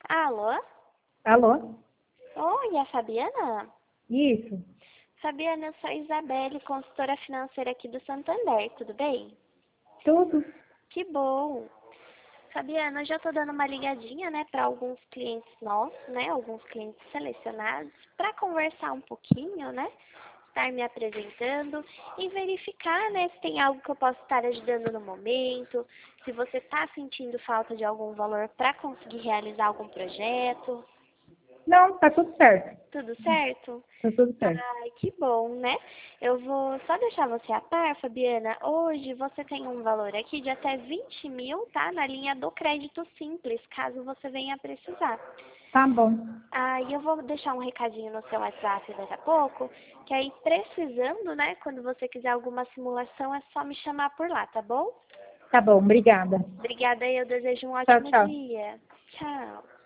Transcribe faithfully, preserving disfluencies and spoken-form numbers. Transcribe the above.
Alô? Alô? Oi, é a Fabiana? Isso. Fabiana, eu sou a Isabelle, consultora financeira aqui do Santander, tudo bem? Tudo. Que bom! Fabiana, eu já estou dando uma ligadinha, né, para alguns clientes nossos, né, alguns clientes selecionados, para conversar um pouquinho, né, estar me apresentando e verificar, né, se tem algo que eu possa estar ajudando no momento, se você está sentindo falta de algum valor para conseguir realizar algum projeto. Não, tá tudo certo. Tudo certo? Tá tudo certo. Ai, que bom, né? Eu vou só deixar você a par, Fabiana. Hoje você tem um valor aqui de até vinte mil, tá? Na linha do crédito simples, caso você venha a precisar. Tá bom. Aí eu vou deixar um recadinho no seu WhatsApp daqui a pouco, que aí precisando, né, quando você quiser alguma simulação, é só me chamar por lá, tá bom? Tá bom, obrigada. Obrigada e eu desejo um Tchau, ótimo tchau. dia. Tchau.